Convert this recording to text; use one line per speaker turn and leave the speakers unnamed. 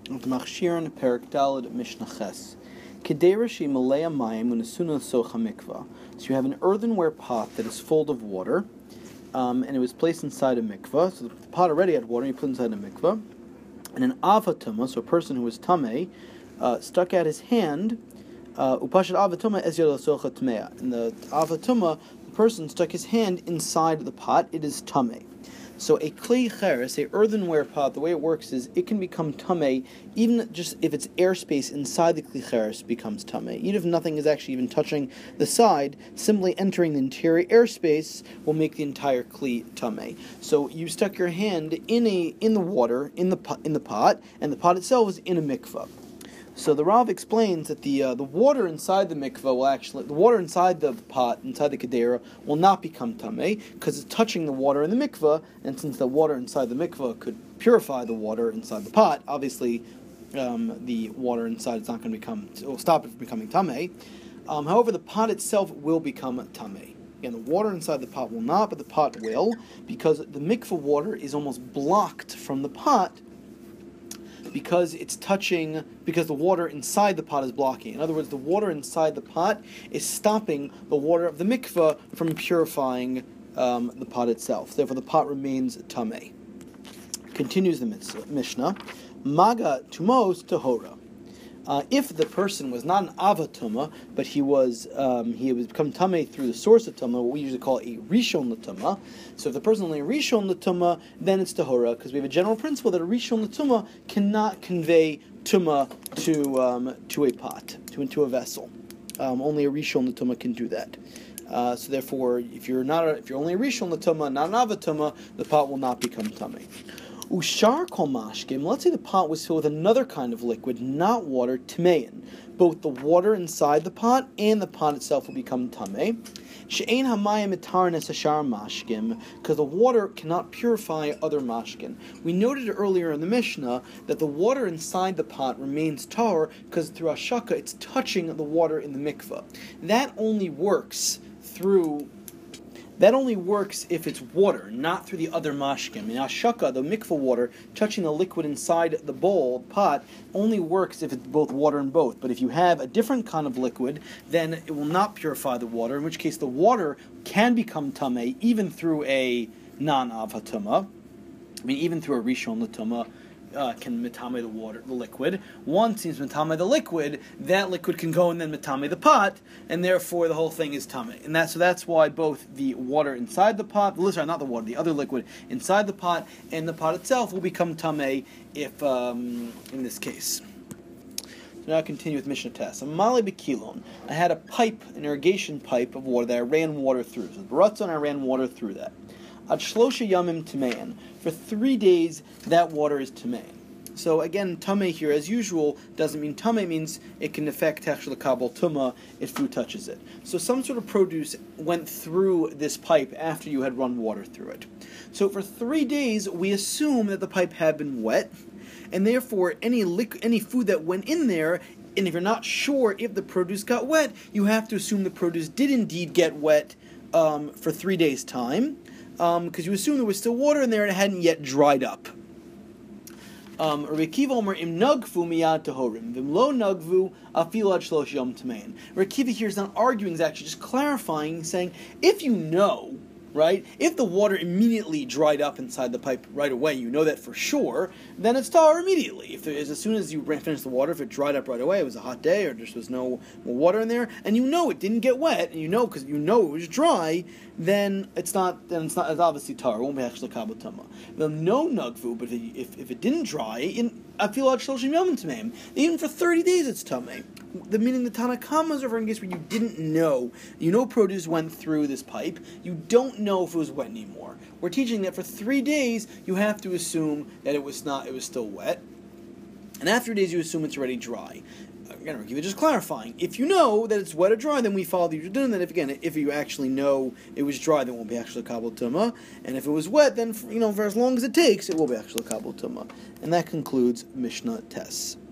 Machshirin Perik Daled Mishnah Ches. Kedera she malaya mayim unasuna socha mikvah. So you have an earthenware pot that is full of water, and it was placed inside a mikvah. So the pot already had water, and you put inside a mikvah. And an avatuma, so a person who was tamei, stuck out his hand. Upashad avatuma es yad socha tmea. And the avatuma, the person stuck his hand inside the pot. It is tamei. So a kli cheres, a earthenware pot, the way it works is it can become tamei even just if its airspace inside the kli cheres becomes tamei. Even if nothing is actually even touching the side, simply entering the interior airspace will make the entire kli tamei. So you stuck your hand in the water in the pot, and the pot itself is in a mikvah. So the Rav explains that the water inside the mikvah the water inside the pot, inside the kedera, will not become tamei because it's touching the water in the mikvah, and since the water inside the mikvah could purify the water inside the pot, obviously the water inside is not going to will stop it from becoming tamei. However, the pot itself will become tamei. Again, the water inside the pot will not, but the pot will, because the mikvah water is almost blocked from the pot, because the water inside the pot is blocking. In other words, the water inside the pot is stopping the water of the mikvah from purifying the pot itself. Therefore, the pot remains tamei. Continues the Mishnah, Maga tumos tahora. If the person was not an avatuma, but he was become tamei through the source of tuma, what we usually call a rishon l'tuma. So if the person is only a rishon l'tuma, then it's tahora, because we have a general principle that a rishon l'tuma cannot convey tuma to a pot, into a vessel. Only a rishon l'tuma can do that. So therefore, if you're only a rishon l'tuma, not an avatuma, the pot will not become tamei. Ushar kol mashkim, let's say the pot was filled with another kind of liquid, not water, tmein. Both the water inside the pot and the pot itself will become tamei. She'ein hamayim etarnes ashar mashkim, because the water cannot purify other mashkin. We noted earlier in the Mishnah that the water inside the pot remains tahor because through hashaka it's touching the water in the mikvah. That only works if it's water, not through the other mashkim. In hashaka, the mikvah water touching the liquid inside the bowl, pot, only works if it's both water and both. But if you have a different kind of liquid, then it will not purify the water, in which case the water can become tamei even through a non-avatuma. Even through a rishon l'tuma can metame the liquid. Once he's metame the liquid, that liquid can go and then metame the pot, and therefore the whole thing is tamei. And that's why both the water inside the pot, the other liquid inside the pot, and the pot itself will become tamei if in this case. So now I continue with Mishnah Tess. Amali bekilon. I had a pipe, an irrigation pipe of water that I ran water through. So baratzon, I ran water through that. Ad shlosha yamim tamein. For 3 days, that water is tamein. So again, tamei here, as usual, doesn't mean tamei, means it can affect actually kabel tuma if food touches it. So some sort of produce went through this pipe after you had run water through it. So for 3 days, we assume that the pipe had been wet, and therefore any food that went in there, and if you're not sure if the produce got wet, you have to assume the produce did indeed get wet for 3 days' time, because you assume there was still water in there and it hadn't yet dried up. Rabbi Akiva Omer im nagvu miyad tahorim vim lo nagvu afil ad shlosh yom tamein. Rabbi Akiva here is not arguing; he's actually just clarifying, saying if you know, right, if the water immediately dried up inside the pipe right away, you know that for sure, then it's tahor immediately. As soon as you finished the water, if it dried up right away, it was a hot day or there was no more water in there, and you know it didn't get wet, and you know because you know it was dry, then it's obviously tahor. It won't be actually kabel tuma. No nagvu, but if it didn't dry, afil ad shloshim yomim tameim, even for 30 days it's tamei. Meaning the Tanna Kama is referring to a case where you didn't know. You know produce went through this pipe. You don't know if it was wet anymore. We're teaching that for 3 days you have to assume that it was still wet. And after 3 days you assume it's already dry. Again, we're just clarifying. If you know that it's wet or dry, then we follow the usual. And then if you actually know it was dry, then it won't be actually kabel tuma. And if it was wet, then for as long as it takes, it will be actually kabel tuma. And that concludes Mishnah Tess.